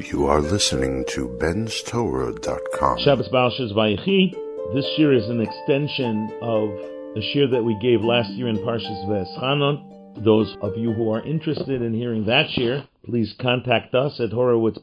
You are listening to benstorah.com. Shabbos Balshas Vayechi. This year is an extension of a shir that we gave last year in Parshas V'eschanon. Those of you who are interested in hearing that shir, please contact us at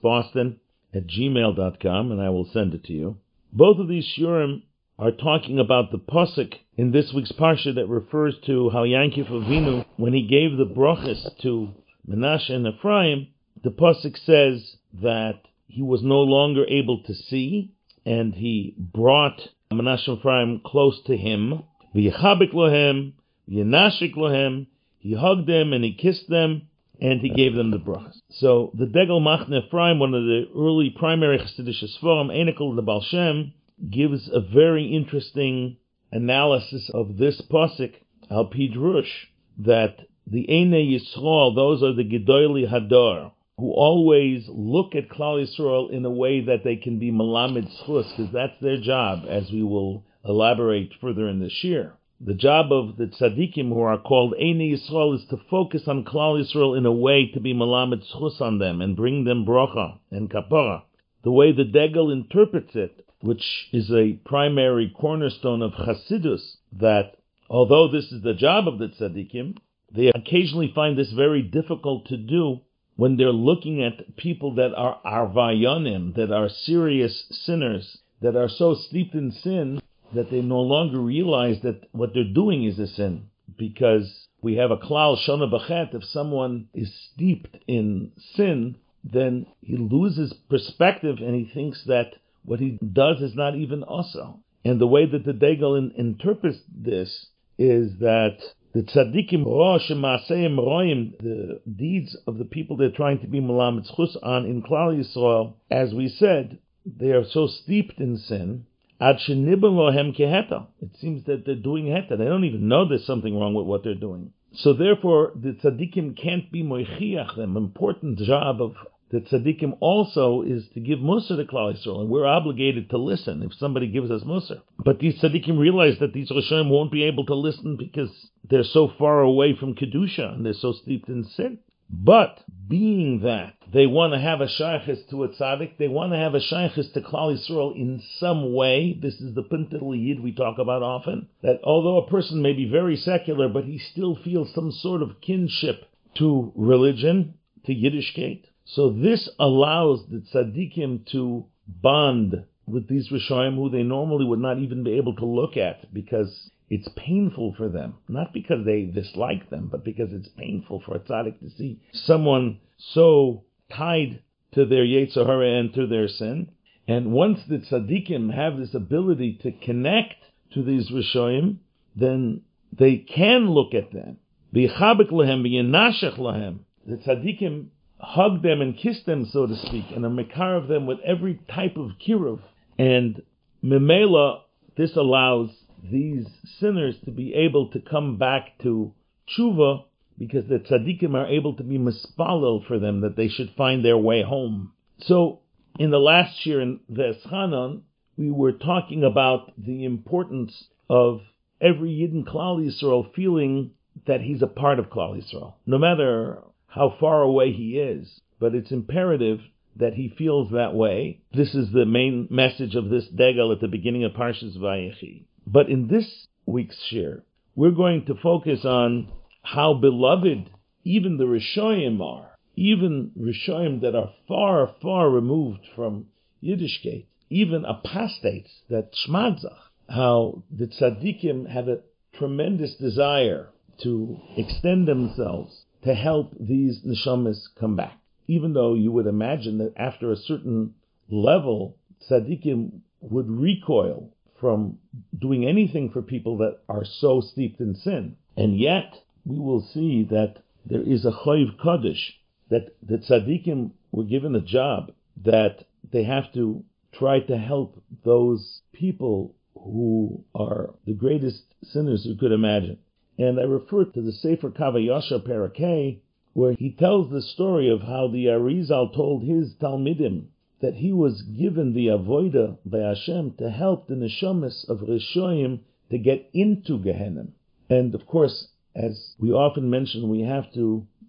horowitzboston@gmail.com and I will send it to you. Both of these shirim are talking about the pasuk in this week's parsha that refers to how Yankov Avinu, when he gave the brachas to Menashe and Ephraim, the pasuk says that he was no longer able to see, and he brought Menashe and Ephraim close to him. V'yichabik lohem, v'yenashik lohem. He hugged them and he kissed them, and he gave them the brachas. So the Degel Machne Ephraim, one of the early primary Chassidish Sforim, Einikel the Baal Shem, gives a very interesting analysis of this pasuk, Al Pi Drush, that the Einei Yisrael, those are the Gedolei Hador, who always look at Klal Yisrael in a way that they can be Melamed Zchus, because that's their job, as we will elaborate further in the shir. The job of the tzaddikim, who are called Einei Yisrael, is to focus on Klal Yisrael in a way to be Melamed Zchus on them and bring them bracha and kapara. The way the Degel interprets it, which is a primary cornerstone of Chassidus, that although this is the job of the tzaddikim, they occasionally find this very difficult to do when they're looking at people that are arvayonim, that are serious sinners, that are so steeped in sin that they no longer realize that what they're doing is a sin. Because we have a klal shona b'chet, if someone is steeped in sin, then he loses perspective and he thinks that what he does is not even also. And the way that the Degel interprets this is that the tzaddikim roim, the deeds of the people they're trying to be melamed zchus on in Klal Yisrael, as we said, they are so steeped in sin, ad sheniben lohem keheta. It seems that they're doing heta. They don't even know there's something wrong with what they're doing. So therefore, the tzaddikim can't be moichiach them. Important job of the tzaddikim also is to give Musar to Klal Yisrael, and we're obligated to listen if somebody gives us Musar. But these tzaddikim realize that these Rishonim won't be able to listen because they're so far away from Kedusha and they're so steeped in sin. But being that they want to have a shaychus to a tzaddik, they want to have a shaychus to Klal Yisrael in some way. This is the Pintel Yid we talk about often, that although a person may be very secular, but he still feels some sort of kinship to religion, to Yiddishkeit. So this allows the tzaddikim to bond with these Rishonim who they normally would not even be able to look at because it's painful for them. Not because they dislike them, but because it's painful for a tzaddik to see someone so tied to their Yetzer Hara and to their sin. And once the tzaddikim have this ability to connect to these Rishonim, then they can look at them. V'yichabik lahem, v'yenashech lahem. The tzaddikim hug them and kiss them, so to speak, and are mekar of them with every type of kiruv. And memela, this allows these sinners to be able to come back to tshuva, because the tzaddikim are able to be mispalel for them, that they should find their way home. So, in the last year in V'eschanon, we were talking about the importance of every Yid in Klal Yisrael feeling that he's a part of Klal Yisrael, no matter how far away he is, but it's imperative that he feels that way. This is the main message of this Degel at the beginning of Parshas Vayechi. But in this week's shir, we're going to focus on how beloved even the Rishonim are, even Rishonim that are far, far removed from Yiddishkeit, even apostates, that shmadzach, how the tzaddikim have a tremendous desire to extend themselves to help these neshamas come back. Even though you would imagine that after a certain level, tzaddikim would recoil from doing anything for people that are so steeped in sin. And yet, we will see that there is a choiv kodesh, that the tzaddikim were given a job, that they have to try to help those people who are the greatest sinners you could imagine. And I refer to the Sefer Kavayasha Parakeh, where he tells the story of how the Arizal told his Talmidim that he was given the avoda by Hashem to help the neshamas of Rishonim to get into Gehenna. And of course, as we often mention, we have to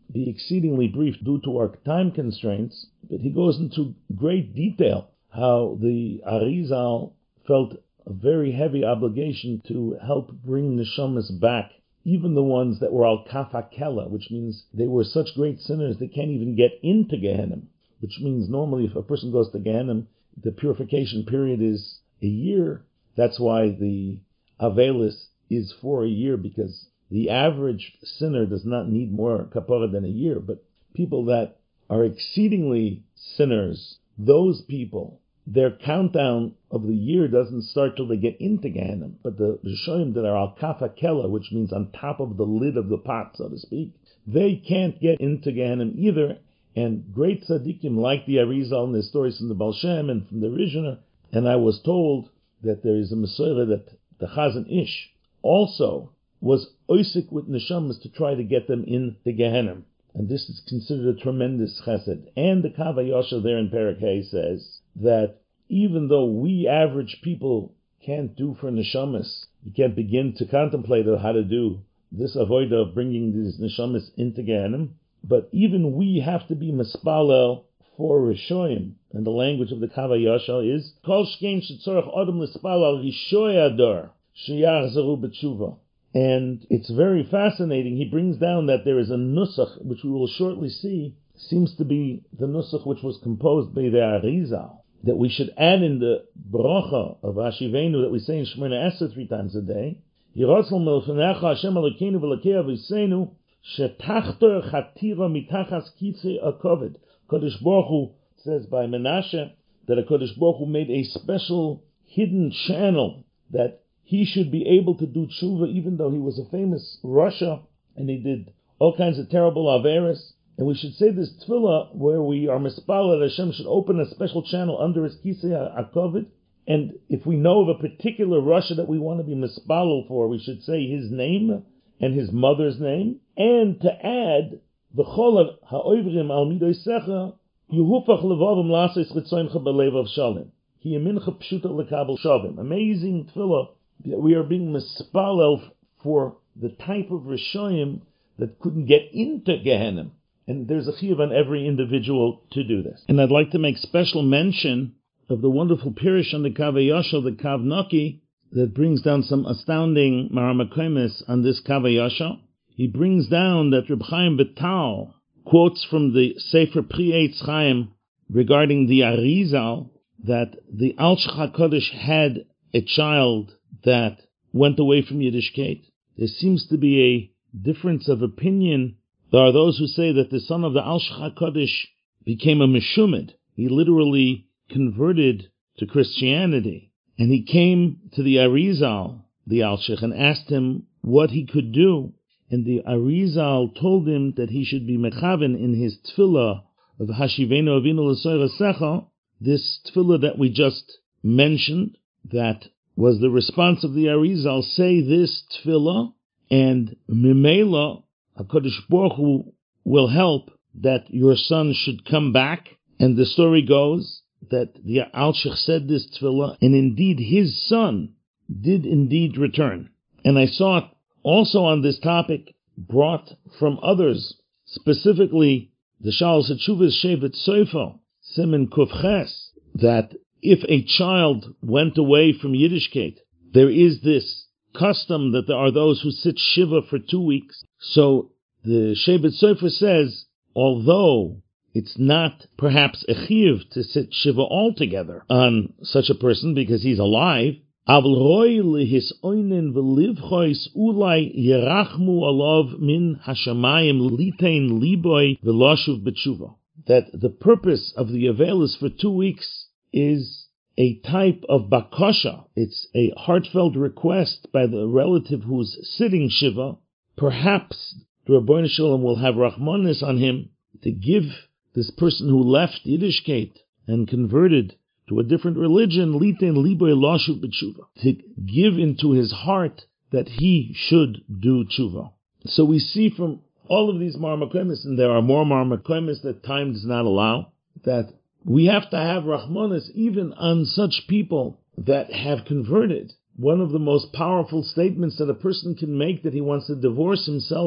be exceedingly brief due to our time constraints, but he goes into great detail how the Arizal felt a very heavy obligation to help bring neshamas back, even the ones that were al kafakela, which means they were such great sinners they can't even get into Gehenna, which means normally if a person goes to Gehenna, the purification period is a year. That's why the Avelis is for a year, because the average sinner does not need more kapara than a year. But people that are exceedingly sinners, those people, their countdown of the year doesn't start till they get into Gehenna. But the Rishonim that are al kafakela, which means on top of the lid of the pot, so to speak, they can't get into Gehenna either. And great tzaddikim like the Arizal and the stories from the Baal Shem and from the Rishner, and I was told that there is a Mesorah that the Chazon Ish also was oisik with neshamas to try to get them into Gehenna. And this is considered a tremendous chesed. And the Kav HaYashar there in Perek Hay says that even though we average people can't do for neshamas, we can't begin to contemplate how to do this avodah of bringing these neshamas into Gehenna, but even we have to be mispalel for Rishoyim. And the language of the Kav HaYashar is Kol shkein shetzorach adam lispalel rishoy ador sheyachzaru b'tshuva. And it's very fascinating. He brings down that there is a nusach, which we will shortly see, seems to be the nusach which was composed by the Arizal, that we should add in the bracha of Hashivenu that we say in Shemona Esrei 3 times a day. Yiratzal melfenecha Hashem Elokeinu v'Elokei Aviseinu shetachtor chatira mitachas kitzei akoved. Kodesh Baruch Hu says by Menashe that a Kodesh Baruch Hu made a special hidden channel that he should be able to do tshuva even though he was a famous Rasha and he did all kinds of terrible averis. And we should say this tefillah where we are mispalel that Hashem should open a special channel under his kisei hakovid. And if we know of a particular Rasha that we want to be mispalel for, we should say his name and his mother's name, and to add v'chol ha'oivrim al midoisecha yuhufach levavim lasos chitzoincha b'levav shalim ki yamincha pshuta lekabel shavim. Amazing tefillah. We are being mispalel for the type of Rishoyim that couldn't get into Gehenna. And there's a chiyuv on every individual to do this. And I'd like to make special mention of the wonderful Pirush on the Kav HaYashar, the Kav Naki, that brings down some astounding maramakomis on this Kav HaYashar. He brings down that Reb Chaim Vital quotes from the Sefer Pri Eitz Chaim regarding the Arizal, that the Alshich HaKodesh had a child that went away from Yiddishkeit. There seems to be a difference of opinion. There are those who say that the son of the Alshich HaKodesh became a Meshumid. He literally converted to Christianity. And he came to the Arizal, the Alshich, and asked him what he could do. And the Arizal told him that he should be mechaven in his tefillah of Hashivenu Avinu L'Soy Rasecha, this tefillah that we just mentioned, that was the response of the Arizal, say this tefillah, and Mimela, HaKadosh Baruch Hu will help that your son should come back. And the story goes that the Alshich said this tefillah, and indeed his son did indeed return. And I saw it also on this topic brought from others, specifically the Shalos HaTshuvas Shevet Sofer, Siman Kufches, that if a child went away from Yiddishkeit, there is this custom that there are those who sit Shiva for 2 weeks. So the Shevet Sofer says, although it's not perhaps a chiyuv to sit Shiva altogether on such a person because he's alive, that the purpose of the Avelis for 2 weeks is a type of bakasha. It's a heartfelt request by the relative who's sitting Shiva. Perhaps the Rebbeinu Shalom will have Rahmanis on him to give this person who left Yiddishkeit and converted to a different religion, litein liboy lashuv b'tshuva, to give into his heart that he should do tshuva. So we see from all of these marmakomis, and there are more marmakomis that time does not allow, that we have to have Rahmanis even on such people that have converted. One of the most powerful statements that a person can make that he wants to divorce himself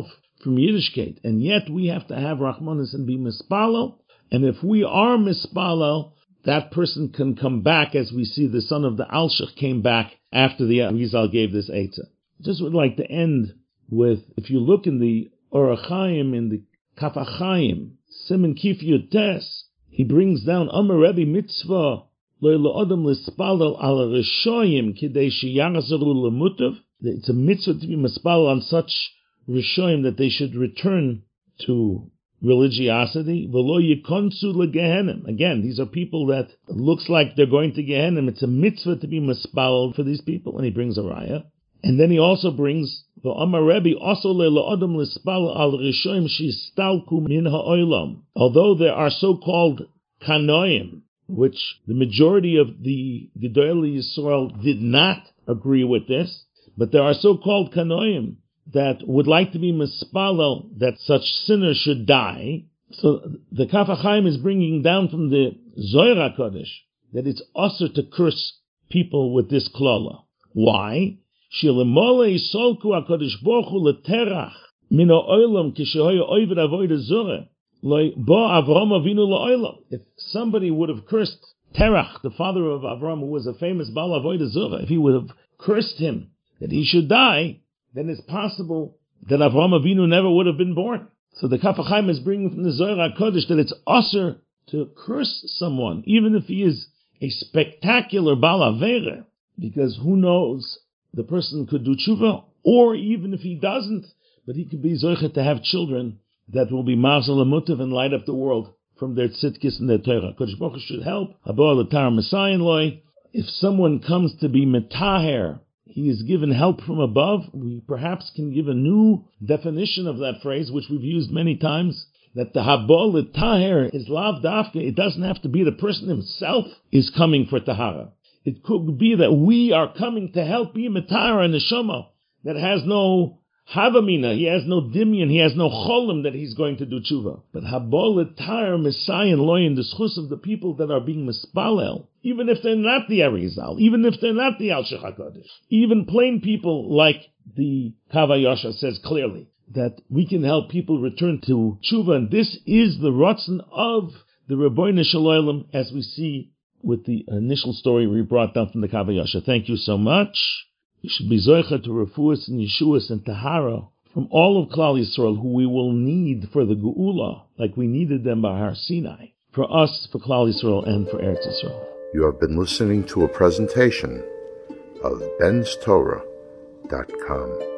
from Yiddishkeit, and yet we have to have Rachmanis and be mispalel. And if we are mispalel, that person can come back, as we see the son of the Alshich came back after the Arizal gave this Eitzah. Just would like to end with, if you look in the Orach Chaim, in the Kaf HaChaim, Siman Kif Yutes, he brings down Amar Rebbe Mitzvah, Lo L'Odam L'Spalel Al Rishoyim Kidei Sheyachzaru L'Mutav. It's a mitzvah to be mispalel on such Rishoyim that they should return to religiosity. V'lo yikonsu leGehenim. Again, these are people that looks like they're going to Gehenim. It's a mitzvah to be mispalel for these people, and he brings a raya. And then he also brings the Amar Rebbe also le'la'adam l'spalel al rishoyim shistalku min ha'olam. Although there are so-called kanoim, which the majority of the Gedolei Yisrael did not agree with this, but there are so-called kanoim that would like to be mispalel that such sinners should die. So the Kaf HaChaim is bringing down from the Zohar HaKodesh that it's also to curse people with this klala. Why? Shilemole solku HaKodesh Baruch Hu leterach min ha'olam kishehoya oived avoda zoreh lo bo Avram Avinu la'olam. If somebody would have cursed Terach, the father of Avram, who was a famous Baal avoda zoreh, if he would have cursed him that he should die, then it's possible that Avraham Avinu never would have been born. So the Kaf HaChaim is bringing from the Zohar HaKodesh that it's usher to curse someone, even if he is a spectacular Baal Avera, because who knows, the person could do tshuva, or even if he doesn't, but he could be zocher to have children that will be mazel amutav and light up the world from their tzidkis and their Torah. Kodesh Baruch Hu should help. Haba l'tar Messiah loy. If someone comes to be metaher, he is given help from above. We perhaps can give a new definition of that phrase, which we've used many times, that the Habol Taher is lav dafka. It doesn't have to be the person himself is coming for Tahara. It could be that we are coming to help be Matara and Neshama that has no Havamina, he has no Dimyan, he has no Cholim that he's going to do tshuva. But Habol Taher Messiah and Loy in the schus of the people that are being mispalel, even if they're not the Arizal, even if they're not the Alshich HaKodesh, even plain people like the Kavayosha says clearly, that we can help people return to tshuva, and this is the Ratzon of the Rebbeinu Shel Olam, as we see with the initial story we brought down from the Kavayosha. Thank you so much. You should be zoicha to refuas and yeshuas and tahara from all of Klal Yisrael, who we will need for the Geula, like we needed them by Har Sinai, for us, for Klal Yisrael, and for Eretz Yisrael. You have been listening to a presentation of benstorah.com.